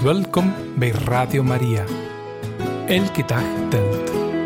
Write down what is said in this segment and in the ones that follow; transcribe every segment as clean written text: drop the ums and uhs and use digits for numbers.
Welkom bij Radio Maria. Elke dag telt.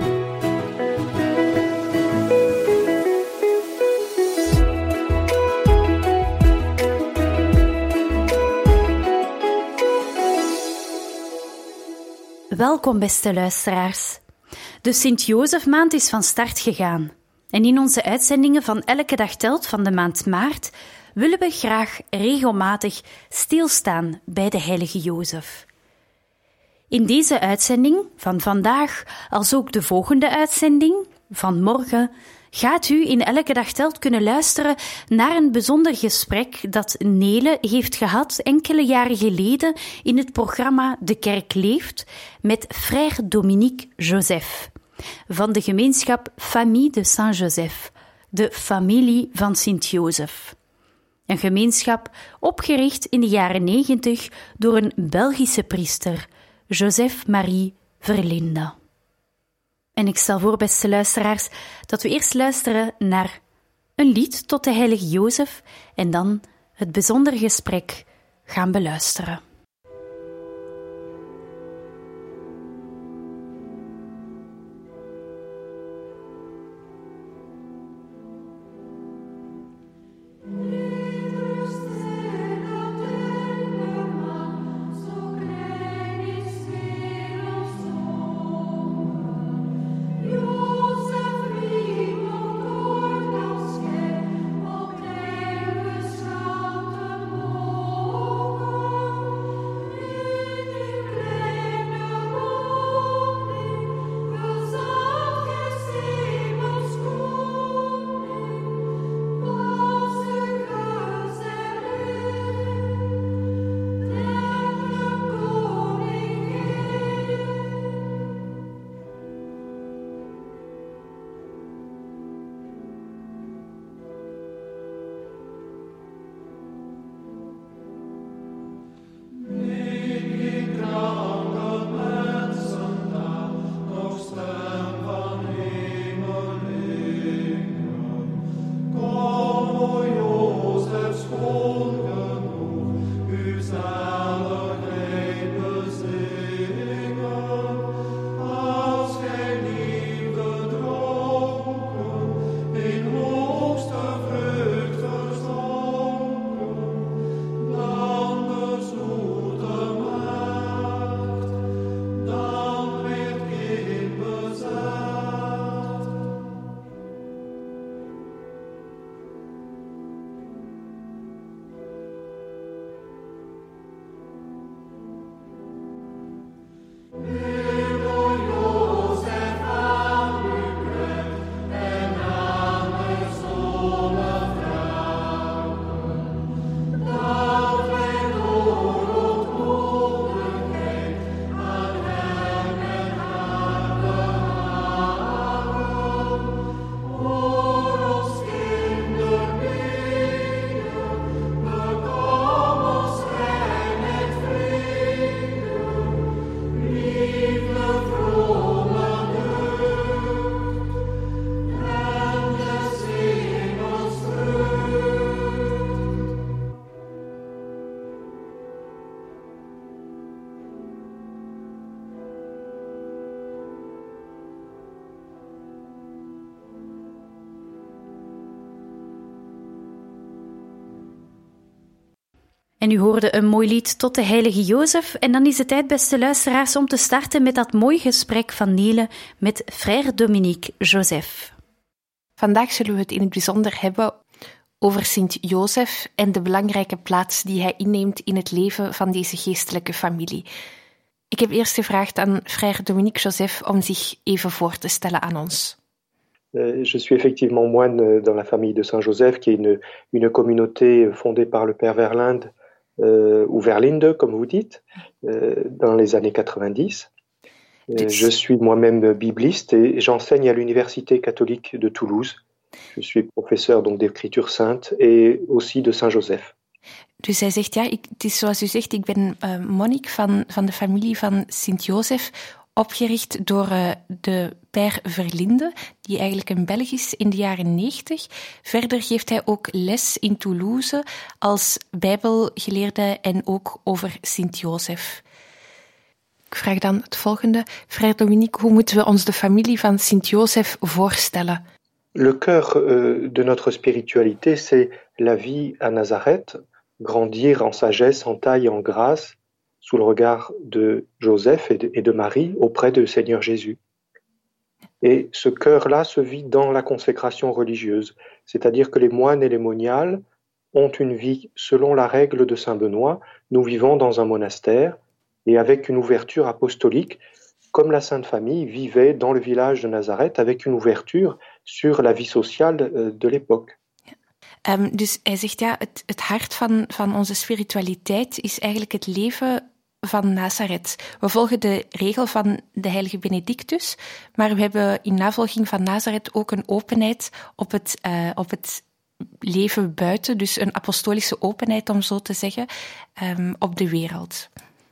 Welkom, beste luisteraars. De Sint-Jozefmaand is van start gegaan. En in onze uitzendingen van Elke dag telt van de maand maart willen we graag regelmatig stilstaan bij de heilige Jozef. In deze uitzending van vandaag, als ook de volgende uitzending van morgen, gaat u in Elke dag telt kunnen luisteren naar een bijzonder gesprek dat Nele heeft gehad enkele jaren geleden in het programma De Kerk Leeft met frère Dominique Joseph van de gemeenschap Famille de Saint-Joseph, de familie van Sint-Jozef. Een gemeenschap opgericht in de jaren 90 door een Belgische priester, Joseph-Marie Verlinde. En ik stel voor, beste luisteraars, dat we eerst luisteren naar een lied tot de heilige Jozef en dan het bijzondere gesprek gaan beluisteren. En u hoorde een mooi lied tot de heilige Jozef. En dan is het tijd, beste luisteraars, om te starten met dat mooie gesprek van Nele met frère Dominique Joseph. Vandaag zullen we het in het bijzonder hebben over Sint-Jozef en de belangrijke plaats die hij inneemt in het leven van deze geestelijke familie. Ik heb eerst gevraagd aan frère Dominique Joseph om zich even voor te stellen aan ons. Je suis effectivement moine dans la famille de Saint-Joseph, qui est une communauté fondée par le père Verlinde, ou Verlinde, comme vous dites, dans les années 90. Je suis moi-même bibliste et j'enseigne à l'Université catholique de Toulouse. Je suis professeur donc d'écriture sainte et aussi de Saint-Joseph. Dus hij zegt, ja, het is zoals u zegt, ik ben monnik van de familie van Sint-Jozef, opgericht door de Père Verlinde, die eigenlijk een Belg is in de jaren 90. Verder geeft hij ook les in Toulouse als bijbelgeleerde en ook over Sint-Jozef. Ik vraag dan het volgende. Frère Dominique, hoe moeten we ons de familie van Sint-Joseph voorstellen? Le cœur de notre spiritualité, c'est la vie à Nazareth, grandir en sagesse, en taille et en grâce, sous le regard de Joseph et de Marie auprès du Seigneur Jésus. Et ce cœur-là se vit dans la consécration religieuse, c'est-à-dire que les moines et les moniales ont une vie selon la règle de Saint Benoît. Nous vivons dans un monastère et avec une ouverture apostolique, comme la Sainte Famille vivait dans le village de Nazareth avec une ouverture sur la vie sociale de l'époque. Dus hij zegt, ja, het hart van onze spiritualiteit is eigenlijk het leven van Nazareth. We volgen de regel van de heilige Benedictus, maar we hebben in navolging van Nazareth ook een openheid op het leven buiten, dus een apostolische openheid, om zo te zeggen, op de wereld.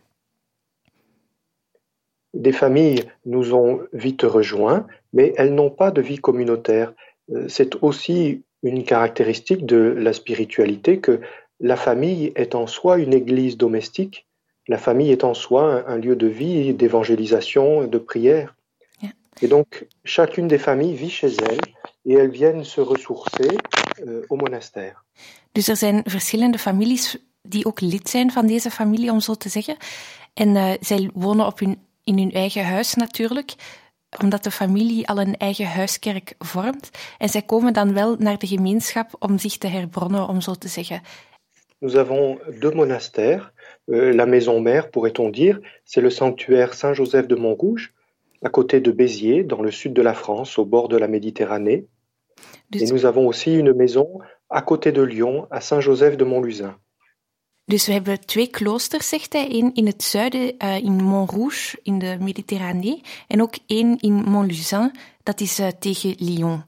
Des familles nous ont vite rejoints, mais elles n'ont pas de vie communautaire. C'est aussi une caractéristique de la spiritualité que la famille est en soi une église domestique. La famille est en soi un lieu de vie, d'évangélisation, de prière. Ja. Et donc, chacune des familles vit chez elle et elles viennent se ressourcer au monastère. Dus er zijn verschillende families die ook lid zijn van deze familie, om zo te zeggen. En zij wonen in hun eigen huis natuurlijk, omdat de familie al een eigen huiskerk vormt. En zij komen dan wel naar de gemeenschap om zich te herbronnen, om zo te zeggen. Nous avons deux monastères. La maison mère, pourrait-on dire, c'est le sanctuaire Saint-Joseph de Montrouge, à côté de Béziers, dans le sud de la France, au bord de la Méditerranée. Et nous avons aussi une maison à côté de Lyon, à Saint-Joseph de Montlusin. Dus we hebben 2 kloosters, zegt hij. 1 in het zuiden, in Montrouge, in de Méditerranée. En ook 1 in Montlusin, dat is tegen Lyon.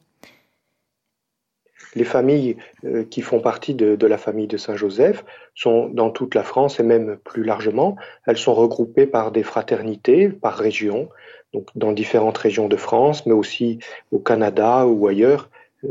Les familles qui font partie de la famille de Saint-Joseph sont dans toute la France et même plus largement. Elles sont regroupées par des fraternités, par région, donc dans différentes régions de France, mais aussi au Canada ou ailleurs.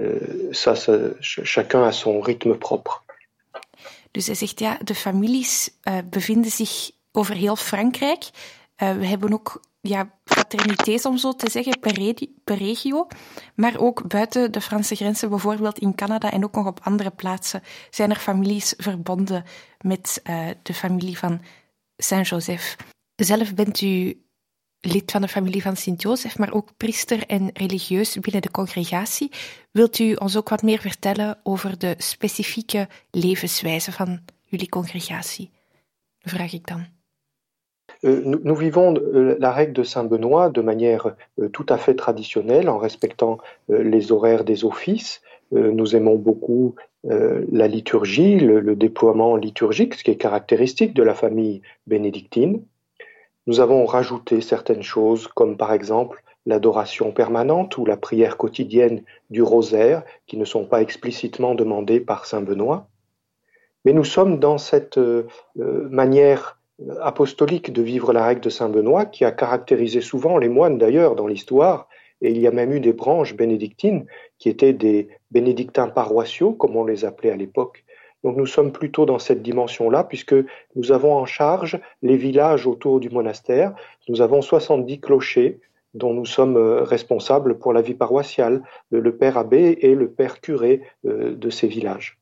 Chacun a son rythme propre. Dus hij zegt, ja, de families bevinden zich over heel Frankrijk. We hebben ook fraternités, om zo te zeggen, per regio. Maar ook buiten de Franse grenzen, bijvoorbeeld in Canada en ook nog op andere plaatsen, zijn er families verbonden met de familie van Saint-Joseph. Zelf bent u lid van de familie van Sint-Joseph, maar ook priester en religieus binnen de congregatie. Wilt u ons ook wat meer vertellen over de specifieke levenswijze van jullie congregatie? Vraag ik dan. Nous vivons la règle de Saint Benoît de manière tout à fait traditionnelle, en respectant les horaires des offices. Nous aimons beaucoup la liturgie, le déploiement liturgique, ce qui est caractéristique de la famille bénédictine. Nous avons rajouté certaines choses, comme par exemple l'adoration permanente ou la prière quotidienne du rosaire, qui ne sont pas explicitement demandées par Saint Benoît. Mais nous sommes dans cette manière apostolique de vivre la règle de Saint Benoît, qui a caractérisé souvent les moines d'ailleurs dans l'histoire, et il y a même eu des branches bénédictines qui étaient des bénédictins paroissiaux, comme on les appelait à l'époque. Donc nous sommes plutôt dans cette dimension-là, puisque nous avons en charge les villages autour du monastère. Nous avons 70 clochers dont nous sommes responsables pour la vie paroissiale, le père abbé et le père curé de ces villages.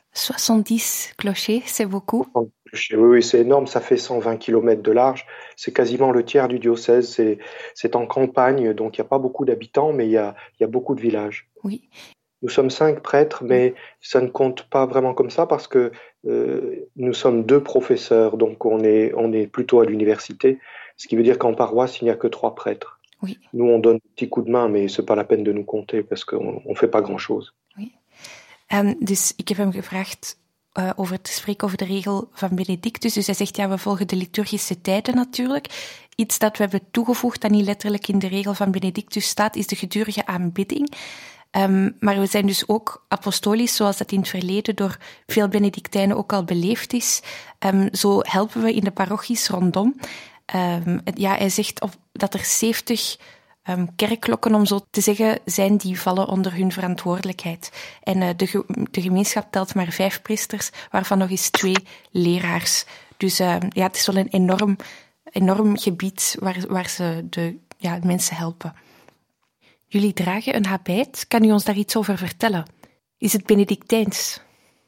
70 clochers, c'est beaucoup. Oui, c'est énorme, ça fait 120 km de large, c'est quasiment le tiers du diocèse, c'est en campagne, donc il n'y a pas beaucoup d'habitants, mais il y a beaucoup de villages. Oui. Nous sommes 5 prêtres, mais ça ne compte pas vraiment comme ça parce que nous sommes 2 professeurs, donc on est plutôt à l'université, ce qui veut dire qu'en paroisse, il n'y a que 3 prêtres. Oui. Nous, on donne un petit coup de main, mais ce n'est pas la peine de nous compter parce qu'on ne fait pas grand-chose. Oui. Dus ik heb hem gevraagd over te spreken over de regel van Benedictus. Dus hij zegt, ja, we volgen de liturgische tijden natuurlijk. Iets dat we hebben toegevoegd, dat niet letterlijk in de regel van Benedictus staat, is de gedurige aanbidding. Maar we zijn dus ook apostolisch, zoals dat in het verleden door veel Benedictijnen ook al beleefd is. Zo helpen we in de parochies rondom. Hij zegt dat er 70 kerkklokken, om zo te zeggen, zijn die vallen onder hun verantwoordelijkheid. En de gemeenschap telt maar 5 priesters, waarvan nog eens 2 leraars. Dus het is wel een enorm enorm gebied waar ze de mensen helpen. Jullie dragen een habit. Kan u ons daar iets over vertellen? Is het Benedictijns?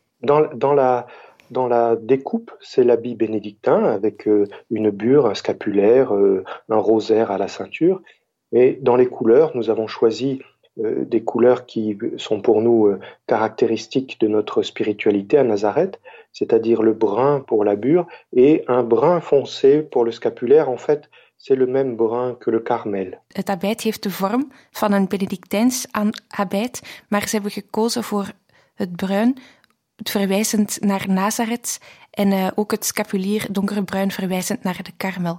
Dans la découpe, c'est l'habit bénédictin avec une bure, un scapulaire, un rosaire à la ceinture. Mais dans les couleurs, nous avons choisi des couleurs qui sont pour nous caractéristiques de notre spiritualité à Nazareth, c'est-à-dire le brun pour la bure et un brun foncé pour le scapulaire. En fait, c'est le même brun que le Carmel. Het habit heeft de vorm van een Benedictijns habit, maar ze hebben gekozen voor het bruin, het verwijzend naar Nazareth, en ook het scapulier donkerbruin verwijzend naar de Karmel.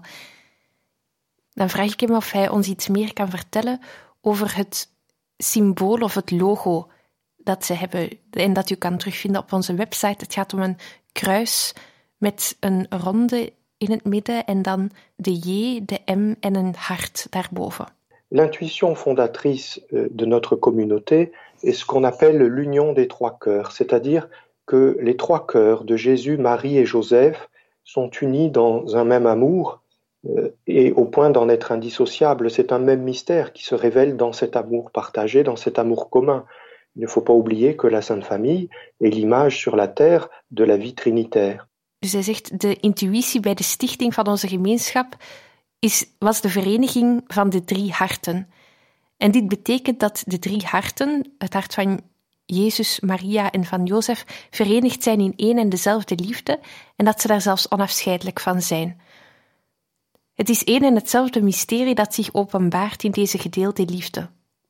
Dan vraag ik hem of hij ons iets meer kan vertellen over het symbool of het logo dat ze hebben en dat u kan terugvinden op onze website. Het gaat om een kruis met een ronde in het midden en dan de J, de M en een hart daarboven. L'intuition fondatrice de notre communauté est ce qu'on appelle l'union des trois cœurs, c'est-à-dire que les trois cœurs de Jésus, Marie et Joseph sont unis dans un même amour et au point d'en être indissociables. C'est un même mystère qui se révèle dans cet amour partagé, dans cet amour commun. Il ne faut pas oublier que la Sainte Famille est l'image sur la terre de la vie trinitaire. Dus hij zegt, de intuïtie bij de stichting van onze gemeenschap was de vereniging van de drie harten. En dit betekent dat de drie harten, het hart van Jezus, Maria en van Jozef, verenigd zijn in één en dezelfde liefde en dat ze daar zelfs onafscheidelijk van zijn. Het is één en hetzelfde mysterie dat zich openbaart in deze gedeelde liefde.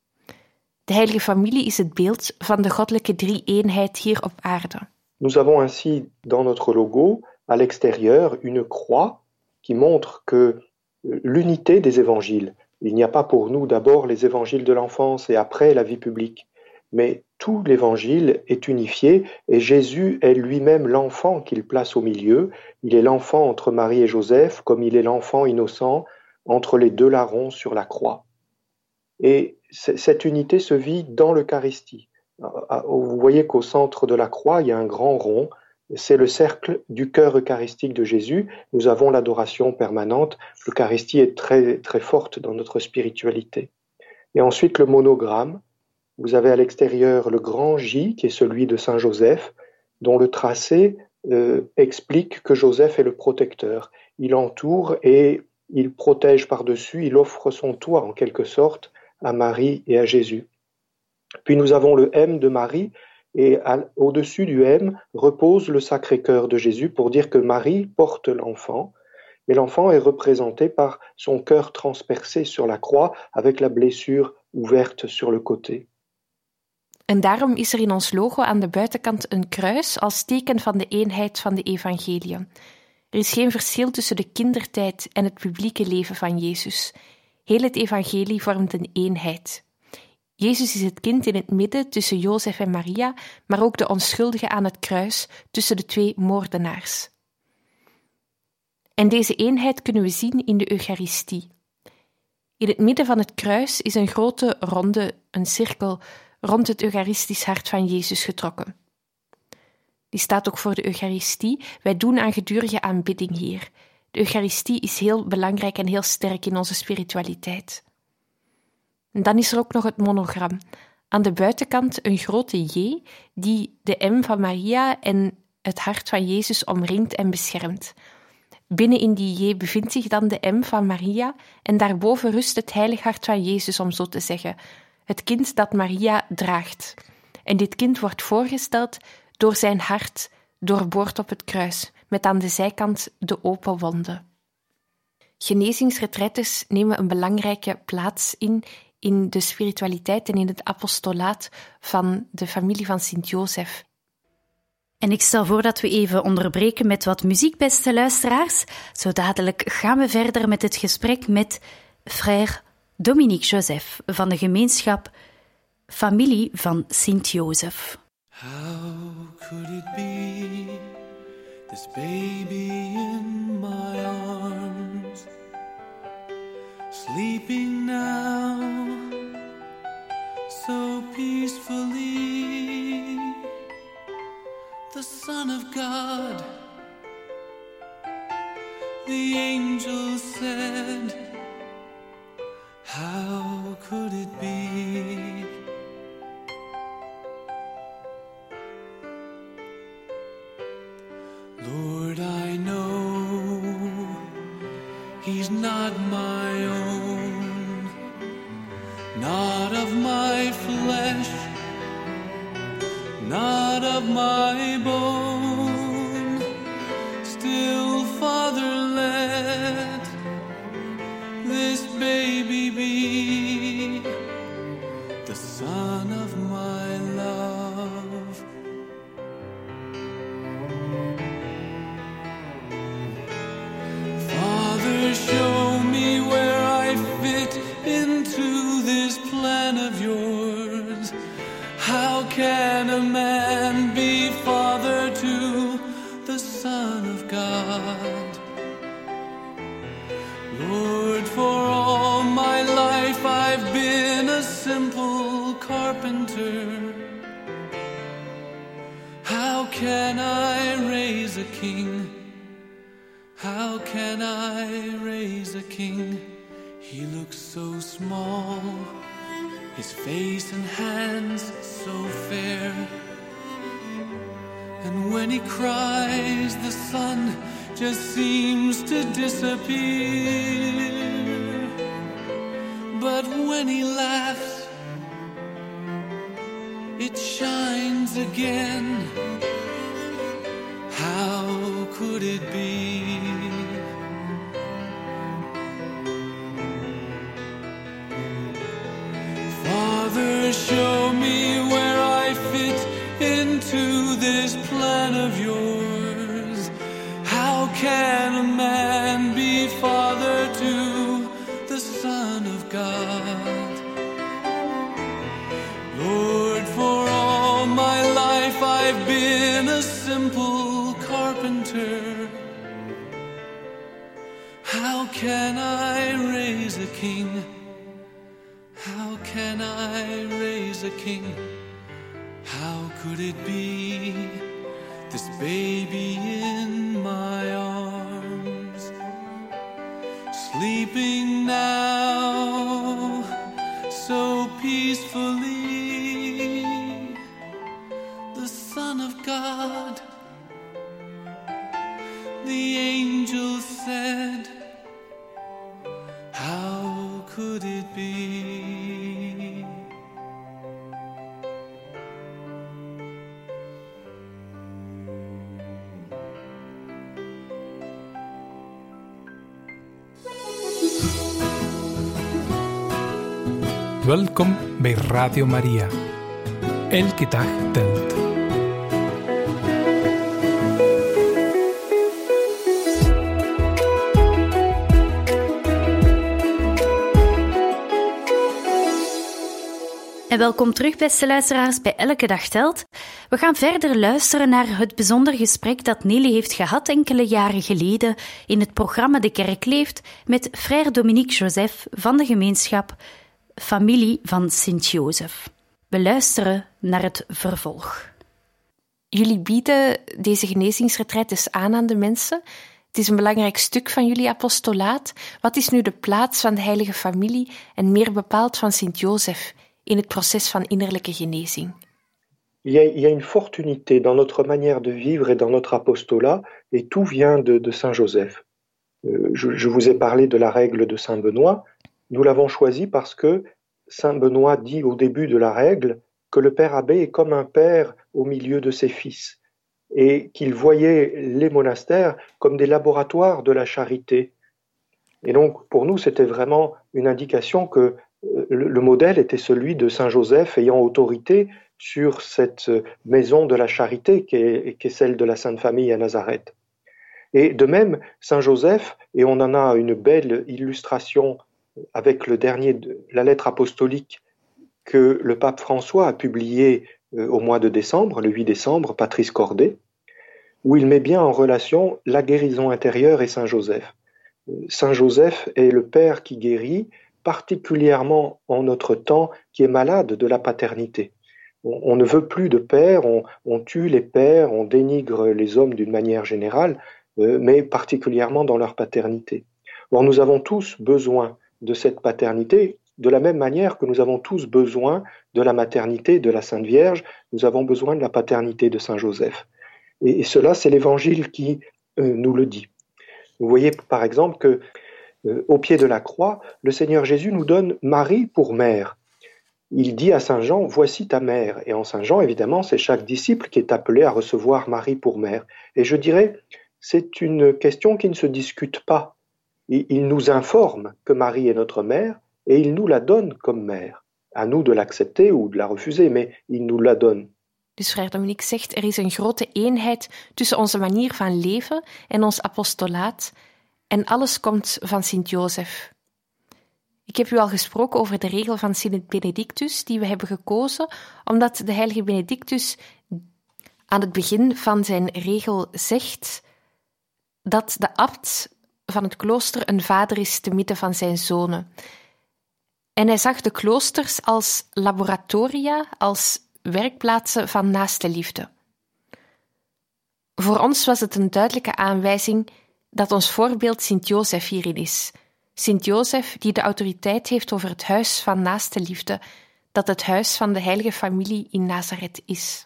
De heilige familie is het beeld van de goddelijke drie-eenheid hier op aarde. Nous avons ainsi dans notre logo, à l'extérieur, une croix qui montre que l'unité des évangiles. Il n'y a pas pour nous d'abord les évangiles de l'enfance et après la vie publique, mais tout l'évangile est unifié et Jésus est lui-même l'enfant qu'il place au milieu. Il est l'enfant entre Marie et Joseph comme il est l'enfant innocent entre les deux larrons sur la croix. Et cette unité se vit dans l'Eucharistie. Vous voyez qu'au centre de la croix, il y a un grand rond. C'est le cercle du cœur eucharistique de Jésus. Nous avons l'adoration permanente. L'Eucharistie est très, très forte dans notre spiritualité. Et ensuite, le monogramme. Vous avez à l'extérieur le grand J, qui est celui de Saint Joseph, dont le tracé explique que Joseph est le protecteur. Il entoure et il protège par-dessus, il offre son toit en quelque sorte à Marie et à Jésus. Puis nous avons le M de Marie, et au-dessus du M repose le Sacré-Cœur de Jésus pour dire que Marie porte l'enfant, et l'enfant est représenté par son cœur transpercé sur la croix avec la blessure ouverte sur le côté. En daarom is er in ons logo aan de buitenkant een kruis als teken van de eenheid van de evangeliën. Er is geen verschil tussen de kindertijd en het publieke leven van Jezus. Heel het evangelie vormt een eenheid. Jezus is het kind in het midden tussen Jozef en Maria, maar ook de onschuldige aan het kruis tussen de twee moordenaars. En deze eenheid kunnen we zien in de Eucharistie. In het midden van het kruis is een grote ronde, een cirkel, rond het Eucharistisch hart van Jezus getrokken. Die staat ook voor de Eucharistie. Wij doen aan gedurige aanbidding hier. De Eucharistie is heel belangrijk en heel sterk in onze spiritualiteit. En dan is er ook nog het monogram. Aan de buitenkant een grote J die de M van Maria en het hart van Jezus omringt en beschermt. Binnen in die J bevindt zich dan de M van Maria en daarboven rust het heilig hart van Jezus, om zo te zeggen. Het kind dat Maria draagt. En dit kind wordt voorgesteld door zijn hart, doorboord op het kruis, met aan de zijkant de open wonden. Genezingsretretes nemen een belangrijke plaats in de spiritualiteit en in het apostolaat van de familie van Sint-Jozef. En ik stel voor dat we even onderbreken met wat muziek, beste luisteraars. Zo dadelijk gaan we verder met het gesprek met frère Dominique Joseph van de gemeenschap Familie van Sint-Jozef. How could it be, this baby in my arms, sleeping now, so peacefully, the Son of God, the angels said, how could it be? Lord, I know he's not my own, not of my flesh, not of my bone. Still, Father, let this baby be the son of my love. Father, show me where I fit into this plan of yours. How can a man be father to the Son of God? Lord, for all my life I've been a simple carpenter. How can I raise a king? How can I raise a king? He looks so small, his face and hands so fair. And when he cries, the sun just seems to disappear. But when he laughs, it shines again. How could it be? Father, show me where I fit into this plan of yours. How can a man be father to the Son of God? Lord, for all my life I've been a simple carpenter. How can I raise a king? How can I raise a king? How could it be this baby in my arms, sleeping now so peacefully, the Son of God? The angel said, how could it be? Welkom bij Radio Maria. Elke dag telt. En welkom terug, beste luisteraars, bij Elke Dag Telt. We gaan verder luisteren naar het bijzonder gesprek dat Nelly heeft gehad enkele jaren geleden in het programma De Kerk Leeft met frère Dominique Joseph van de gemeenschap Familie van Sint-Jozef. We luisteren naar het vervolg. Jullie bieden deze genezingsretraites aan de mensen. Het is een belangrijk stuk van jullie apostolaat. Wat is nu de plaats van de heilige familie en meer bepaald van Sint-Jozef in het proces van innerlijke genezing? Il y a une forte unité dans notre manière de vivre et dans notre apostolat, et tout vient de Saint Joseph. Je vous ai parlé de la règle de Saint Benoît. Nous l'avons choisi parce que Saint Benoît dit au début de la règle que le père abbé est comme un père au milieu de ses fils, et qu'il voyait les monastères comme des laboratoires de la charité. Et donc, pour nous, c'était vraiment une indication que le modèle était celui de Saint Joseph ayant autorité sur cette maison de la charité qui est celle de la Sainte Famille à Nazareth. Et de même, Saint Joseph, et on en a une belle illustration avec la lettre apostolique que le pape François a publiée au mois de décembre, le 8 décembre, Patris Cordé, où il met bien en relation la guérison intérieure et Saint Joseph. Saint Joseph est le Père qui guérit, particulièrement en notre temps qui est malade de la paternité. On ne veut plus de pères, on tue les pères, on dénigre les hommes d'une manière générale, mais particulièrement dans leur paternité. Or, nous avons tous besoin de cette paternité, de la même manière que nous avons tous besoin de la maternité de la Sainte Vierge, nous avons besoin de la paternité de Saint Joseph. Et cela, c'est l'Évangile qui nous le dit. Vous voyez par exemple que au pied de la croix, le Seigneur Jésus nous donne Marie pour mère. Il dit à Saint Jean, voici ta mère. Et en Saint Jean, évidemment, c'est chaque disciple qui est appelé à recevoir Marie pour mère. Et je dirais, c'est une question qui ne se discute pas. Il nous informe que Marie est notre mère et il nous la donne comme mère. À nous de l'accepter ou de la refuser, mais il nous la donne. Dus Frère Dominique zegt, er is een grote eenheid tussen onze manier van leven en ons apostolaat en alles komt van Sint-Jozef. Ik heb u al gesproken over de regel van Sint Benedictus die we hebben gekozen, omdat de heilige Benedictus aan het begin van zijn regel zegt dat de abt van het klooster een vader is te midden van zijn zonen. En hij zag de kloosters als laboratoria, als werkplaatsen van naaste liefde. Voor ons was het een duidelijke aanwijzing dat ons voorbeeld Sint-Jozef hierin is. Sint-Jozef die de autoriteit heeft over het huis van naaste liefde, dat het huis van de heilige familie in Nazareth is.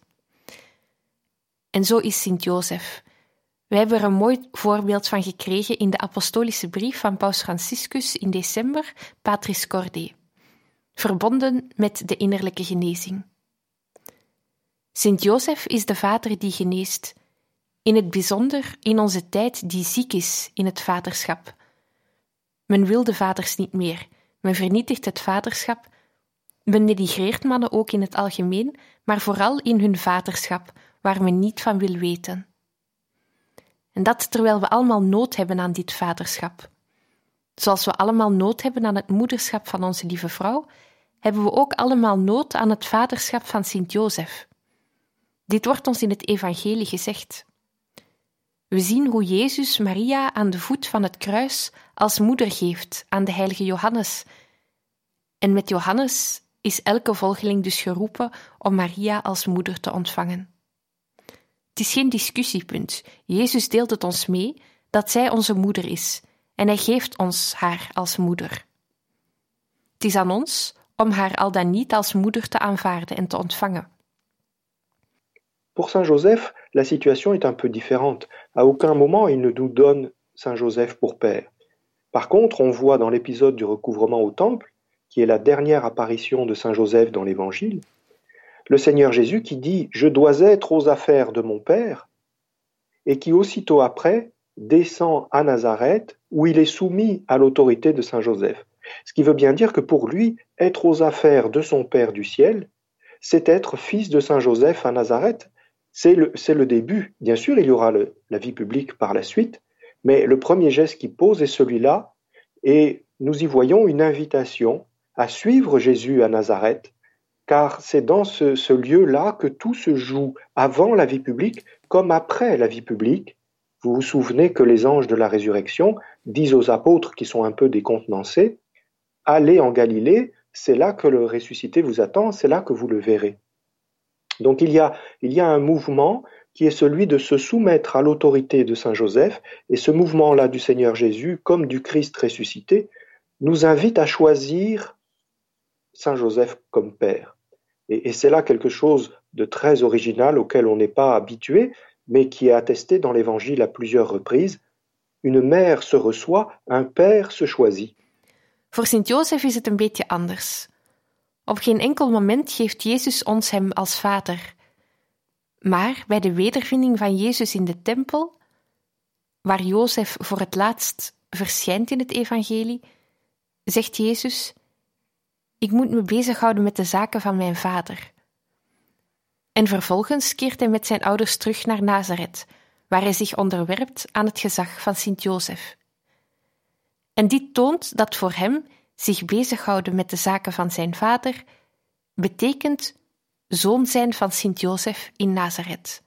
En zo is Sint-Jozef. We hebben er een mooi voorbeeld van gekregen in de apostolische brief van Paus Franciscus in december, Patris Corde, verbonden met de innerlijke genezing. Sint-Jozef is de vader die geneest, in het bijzonder in onze tijd die ziek is in het vaderschap. Men wil de vaders niet meer, men vernietigt het vaderschap, men denigreert mannen ook in het algemeen, maar vooral in hun vaderschap, waar men niet van wil weten. En dat terwijl we allemaal nood hebben aan dit vaderschap. Zoals we allemaal nood hebben aan het moederschap van onze lieve vrouw, hebben we ook allemaal nood aan het vaderschap van Sint-Jozef. Dit wordt ons in het evangelie gezegd. We zien hoe Jezus Maria aan de voet van het kruis als moeder geeft aan de heilige Johannes. En met Johannes is elke volgeling dus geroepen om Maria als moeder te ontvangen. Het is geen discussiepunt. Jezus deelt het ons mee dat zij onze moeder is en hij geeft ons haar als moeder. Het is aan ons om haar al dan niet als moeder te aanvaarden en te ontvangen. Pour Saint Joseph, la situation est un peu différente. À aucun moment il ne nous donne Saint Joseph pour père. Par contre, on voit dans l'épisode du recouvrement au temple, qui est la dernière apparition de Saint Joseph dans l'Évangile, le Seigneur Jésus qui dit « Je dois être aux affaires de mon Père » et qui aussitôt après descend à Nazareth où il est soumis à l'autorité de Saint Joseph. Ce qui veut bien dire que pour lui, être aux affaires de son Père du ciel, c'est être fils de Saint Joseph à Nazareth. C'est le début. Bien sûr, il y aura la vie publique par la suite, mais le premier geste qu'il pose est celui-là et nous y voyons une invitation à suivre Jésus à Nazareth, car c'est dans ce lieu-là que tout se joue avant la vie publique comme après la vie publique. Vous vous souvenez que les anges de la résurrection disent aux apôtres qui sont un peu décontenancés, « Allez en Galilée, c'est là que le ressuscité vous attend, c'est là que vous le verrez. » Donc il y a un mouvement qui est celui de se soumettre à l'autorité de Saint Joseph, et ce mouvement-là du Seigneur Jésus, comme du Christ ressuscité, nous invite à choisir Saint Joseph comme père. Et c'est là quelque chose de très original auquel on n'est pas habitué, mais qui est attesté dans l'Évangile à plusieurs reprises. Une mère se reçoit, un père se choisit. Voor Sint-Jozef is het een beetje anders. Op geen enkel moment geeft Jezus ons hem als vader. Maar bij de wedervinding van Jezus in de tempel, waar Jozef voor het laatst verschijnt in het evangelie, zegt Jezus: Ik moet me bezighouden met de zaken van mijn vader. En vervolgens keert hij met zijn ouders terug naar Nazareth, waar hij zich onderwerpt aan het gezag van Sint-Jozef. En dit toont dat voor hem zich bezighouden met de zaken van zijn vader betekent zoon zijn van Sint-Jozef in Nazareth.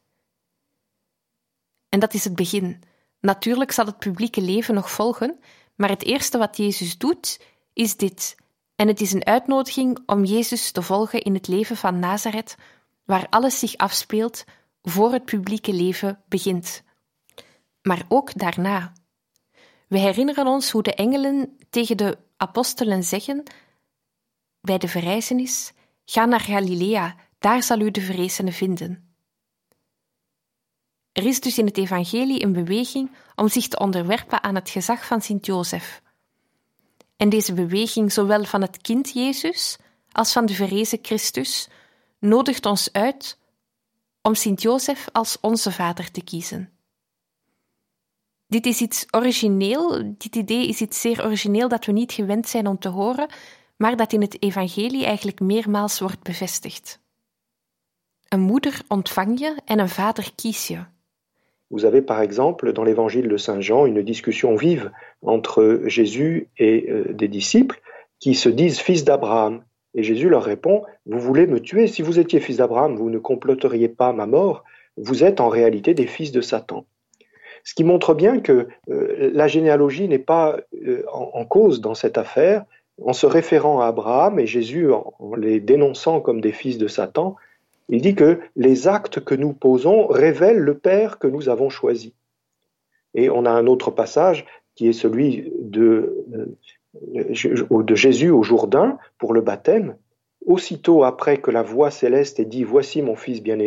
En dat is het begin. Natuurlijk zal het publieke leven nog volgen, maar het eerste wat Jezus doet, is dit. En het is een uitnodiging om Jezus te volgen in het leven van Nazareth, waar alles zich afspeelt voor het publieke leven begint. Maar ook daarna. We herinneren ons hoe de engelen tegen de apostelen zeggen bij de verrijzenis: ga naar Galilea, daar zal u de verrezenen vinden. Er is dus in het evangelie een beweging om zich te onderwerpen aan het gezag van Sint-Jozef. En deze beweging, zowel van het kind Jezus als van de verrezen Christus, nodigt ons uit om Sint-Jozef als onze vader te kiezen. Dit is iets origineel, dit idee is iets zeer origineel dat we niet gewend zijn om te horen, maar dat in het evangelie eigenlijk meermaals wordt bevestigd. Een moeder ontvang je en een vader kies je. Vous avez par exemple dans l'évangile de Saint Jean une discussion vive entre Jésus et des disciples qui se disent fils d'Abraham. Et Jésus leur répond, vous voulez me tuer, si vous étiez fils d'Abraham, vous ne comploteriez pas ma mort, vous êtes en réalité des fils de Satan. Ce qui montre bien que la généalogie n'est pas en cause dans cette affaire. En se référant à Abraham et Jésus en les dénonçant comme des fils de Satan, il dit que les actes que nous posons révèlent le Père que nous avons choisi. Et on a un autre passage qui est celui de Jésus au Jourdain pour le baptême. Aussitôt après que la voix céleste ait dit « Voici mon Fils bien-aimé »,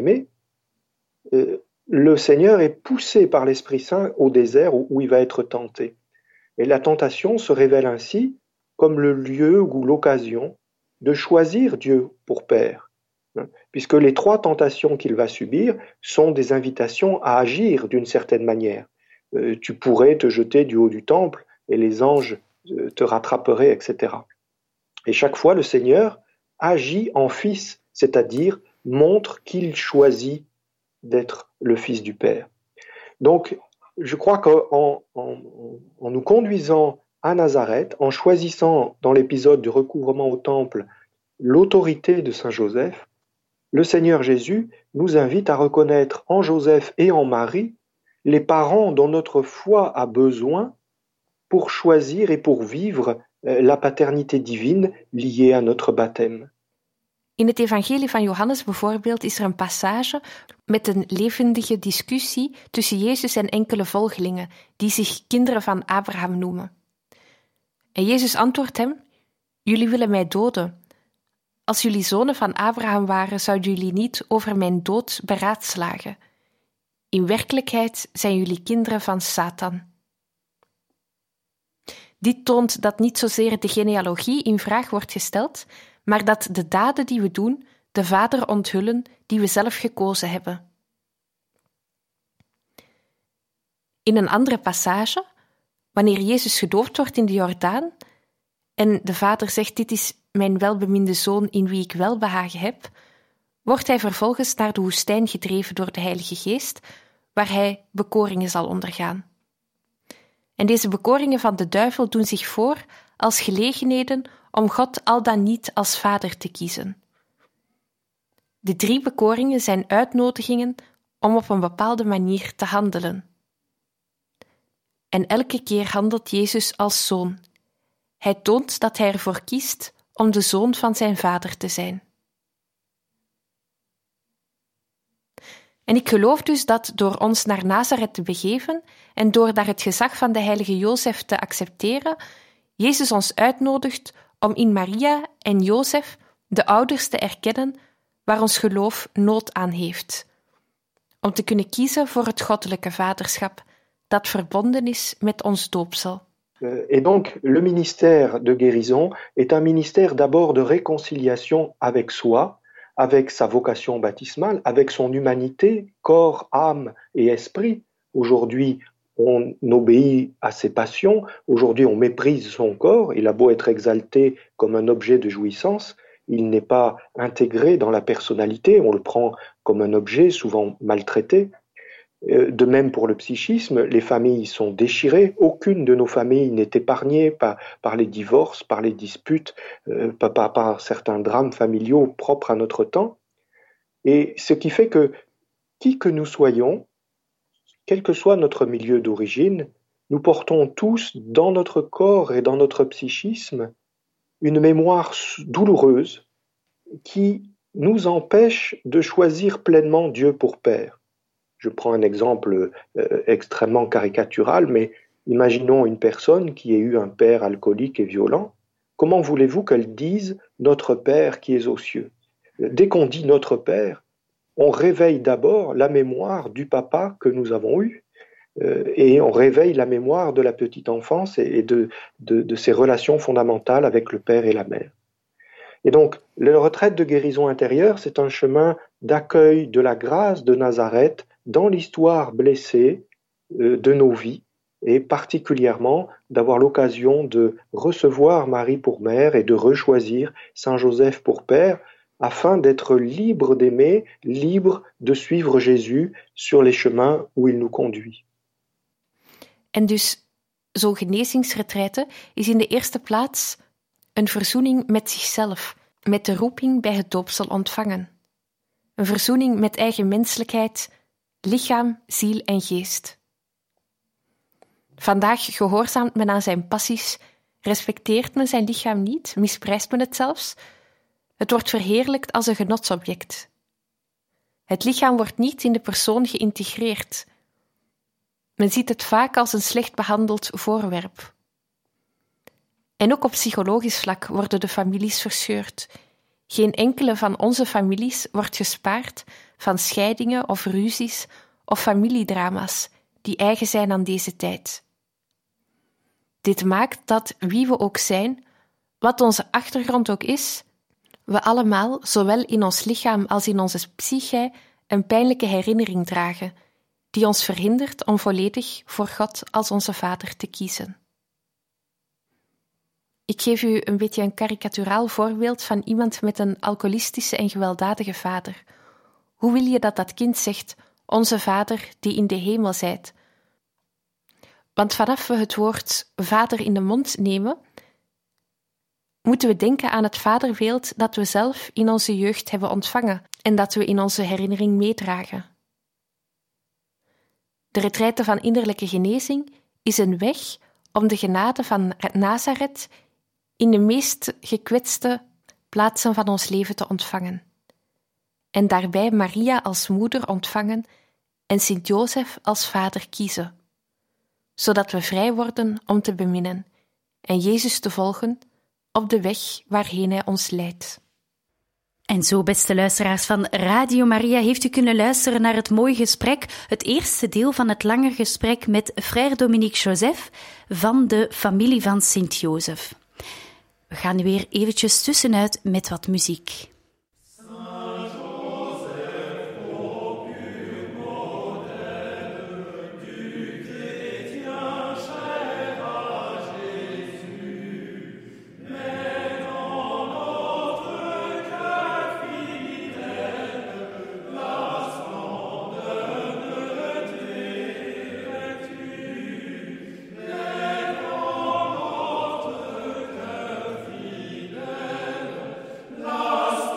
le Seigneur est poussé par l'Esprit Saint au désert où il va être tenté. Et la tentation se révèle ainsi comme le lieu ou l'occasion de choisir Dieu pour Père. Puisque les trois tentations qu'il va subir sont des invitations à agir d'une certaine manière. Tu pourrais te jeter du haut du temple et les anges te rattraperaient, etc. Et chaque fois, le Seigneur agit en fils, c'est-à-dire montre qu'il choisit d'être le fils du Père. Donc, je crois qu'en nous conduisant à Nazareth, en choisissant dans l'épisode du recouvrement au temple l'autorité de Saint Joseph, le Seigneur Jésus nous invite à reconnaître en Joseph et en Marie les parents dont notre foi a besoin pour choisir et pour vivre la paternité divine liée à notre baptême. In het evangelie van Johannes bijvoorbeeld is er een passage met een levendige discussie tussen Jezus en enkele volgelingen die zich kinderen van Abraham noemen. En Jezus antwoordt hem: jullie willen mij doden. Als jullie zonen van Abraham waren, zouden jullie niet over mijn dood beraadslagen. In werkelijkheid zijn jullie kinderen van Satan. Dit toont dat niet zozeer de genealogie in vraag wordt gesteld, maar dat de daden die we doen de Vader onthullen die we zelf gekozen hebben. In een andere passage, wanneer Jezus gedoopt wordt in de Jordaan en de Vader zegt: dit is mijn welbeminde Zoon in wie ik welbehagen heb, wordt hij vervolgens naar de woestijn gedreven door de Heilige Geest, waar hij bekoringen zal ondergaan. En deze bekoringen van de duivel doen zich voor als gelegenheden om God al dan niet als Vader te kiezen. De 3 bekoringen zijn uitnodigingen om op een bepaalde manier te handelen. En elke keer handelt Jezus als zoon. Hij toont dat hij ervoor kiest om de zoon van zijn Vader te zijn. En ik geloof dus dat door ons naar Nazareth te begeven en door daar het gezag van de heilige Jozef te accepteren, Jezus ons uitnodigt om in Maria en Jozef de ouders te erkennen waar ons geloof nood aan heeft. Om te kunnen kiezen voor het goddelijke vaderschap dat verbonden is met ons doopsel. Et donc, le ministère de guérison est un ministère d'abord de réconciliation avec soi, avec sa vocation baptismale, avec son humanité, corps, âme et esprit. Aujourd'hui, on obéit à ses passions. Aujourd'hui, on méprise son corps. Il a beau être exalté comme un objet de jouissance, il n'est pas intégré dans la personnalité. On le prend comme un objet, souvent maltraité. De même pour le psychisme, les familles sont déchirées. Aucune de nos familles n'est épargnée par les divorces, par les disputes, par certains drames familiaux propres à notre temps. Et ce qui fait que, qui que nous soyons, quel que soit notre milieu d'origine, nous portons tous dans notre corps et dans notre psychisme une mémoire douloureuse qui nous empêche de choisir pleinement Dieu pour Père. Je prends un exemple extrêmement caricatural, mais Imaginons une personne qui ait eu un père alcoolique et violent. Comment voulez-vous qu'elle dise « notre Père qui est aux cieux » ? Dès qu'on dit « notre Père », on réveille d'abord la mémoire du papa que nous avons eu, et on réveille la mémoire de la petite enfance et de ses relations fondamentales avec le père et la mère. Et donc, la retraite de guérison intérieure, c'est un chemin d'accueil de la grâce de Nazareth dans l'histoire blessée de nos vies, et particulièrement d'avoir l'occasion de recevoir Marie pour mère et de rechoisir Saint Joseph pour père, afin d'être libre d'aimer, libre de suivre Jésus sur les chemins où il nous conduit. En dus, zo'n genezingsretraite is in de eerste plaats een verzoening met zichzelf, met de roeping bij het doopsel ontvangen. Een verzoening met eigen menselijkheid, lichaam, ziel en geest. Vandaag gehoorzaamt men aan zijn passies, respecteert men zijn lichaam niet, misprijst men het zelfs. Het wordt verheerlijkt als een genotsobject. Het lichaam wordt niet in de persoon geïntegreerd. Men ziet het vaak als een slecht behandeld voorwerp. En ook op psychologisch vlak worden de families verscheurd. Geen enkele van onze families wordt gespaard van scheidingen of ruzies of familiedrama's die eigen zijn aan deze tijd. Dit maakt dat, wie we ook zijn, wat onze achtergrond ook is, we allemaal, zowel in ons lichaam als in onze psyche, een pijnlijke herinnering dragen, die ons verhindert om volledig voor God als onze Vader te kiezen. Ik geef u een beetje een karikaturaal voorbeeld van iemand met een alcoholistische en gewelddadige vader. Hoe wil je dat dat kind zegt, onze Vader die in de hemel zijt? Want vanaf we het woord vader in de mond nemen, moeten we denken aan het vaderbeeld dat we zelf in onze jeugd hebben ontvangen en dat we in onze herinnering meedragen. De retraite van innerlijke genezing is een weg om de genade van Nazareth in de meest gekwetste plaatsen van ons leven te ontvangen. En daarbij Maria als moeder ontvangen en Sint-Jozef als vader kiezen, zodat we vrij worden om te beminnen en Jezus te volgen op de weg waarheen Hij ons leidt. En zo, beste luisteraars van Radio Maria, heeft u kunnen luisteren naar het mooie gesprek, het eerste deel van het lange gesprek met Frère Dominique Joseph van de familie van Sint-Jozef. We gaan nu weer eventjes tussenuit met wat muziek. Last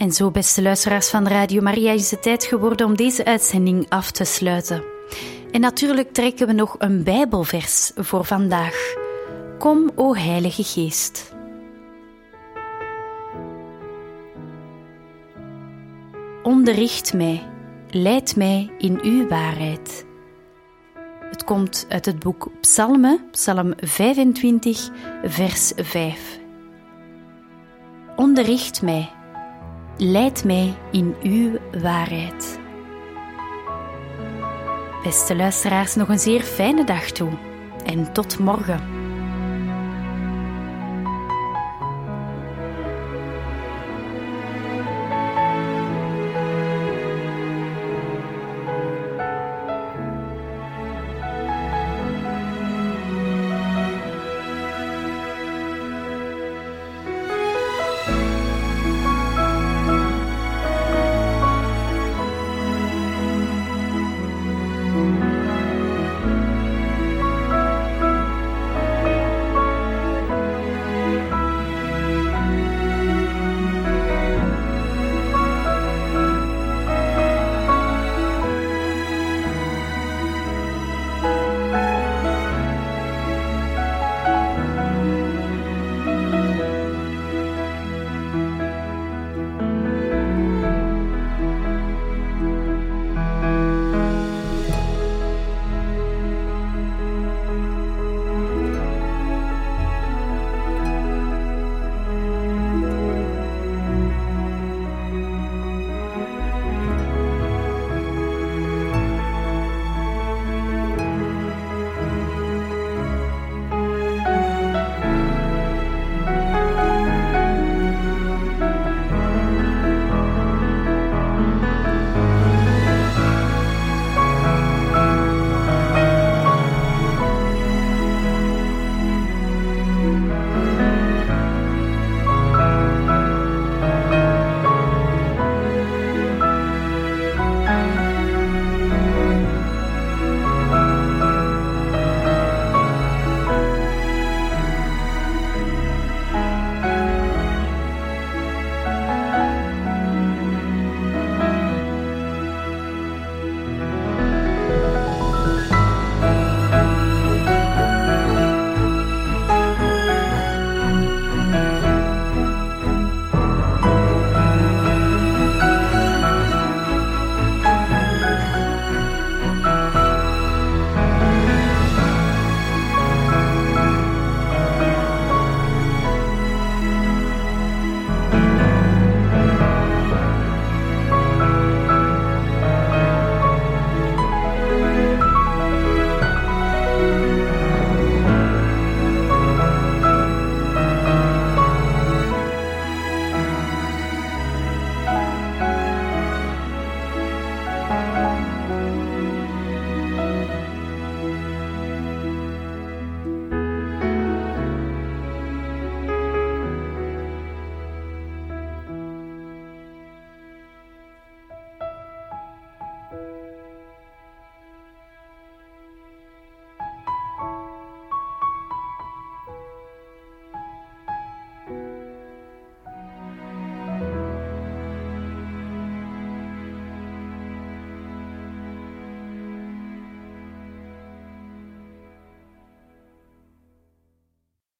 En zo, beste luisteraars van Radio Maria, is het tijd geworden om deze uitzending af te sluiten. En natuurlijk trekken we nog een Bijbelvers voor vandaag. Kom, o Heilige Geest. Onderricht mij, leid mij in uw waarheid. Het komt uit het boek Psalmen, Psalm 25, vers 5. Onderricht mij, leid mij in uw waarheid. Beste luisteraars, nog een zeer fijne dag toe en tot morgen.